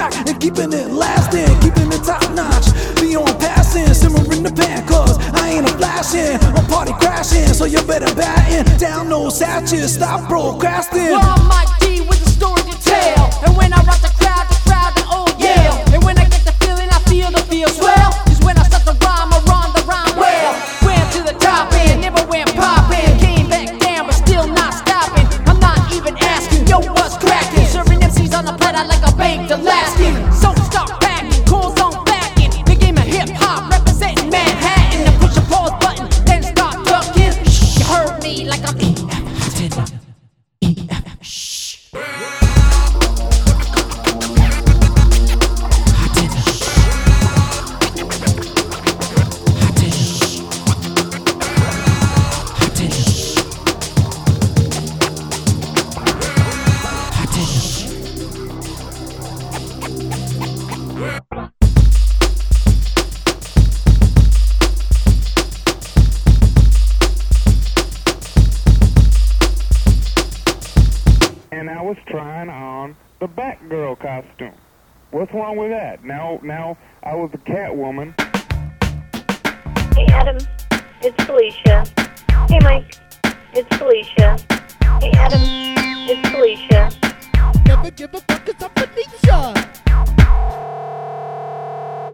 rock and keeping it lasting, keeping it top notch. Beyond passing, simmering the pan, cause I ain't a flashing, I'm party crashing. So you better batten down those sachets, stop procrastinating. Well, I'm Mike D with the story to tell, and when I rock the crowd they all yell. And when I get the feeling, I feel the feel swell. Is when I start the rhyme, I rhyme the rhyme well. Went to the top end, never went poppin'. Came back down, but still not stopping. I'm not even asking, yo, what's crackin'? Serving MCs on the platter like a baked Alaskan. So stop packing, calls on backing. The game of hip hop representing Manhattan. And push the pause button, then stop ducking. You heard me like I'm and I was trying on the Batgirl costume. What's wrong with that? Now I was a Catwoman. Hey Adam, it's Felicia. Hey Mike, it's Felicia. Hey Adam, it's Felicia. Never give a fuck 'cause I'm Felicia.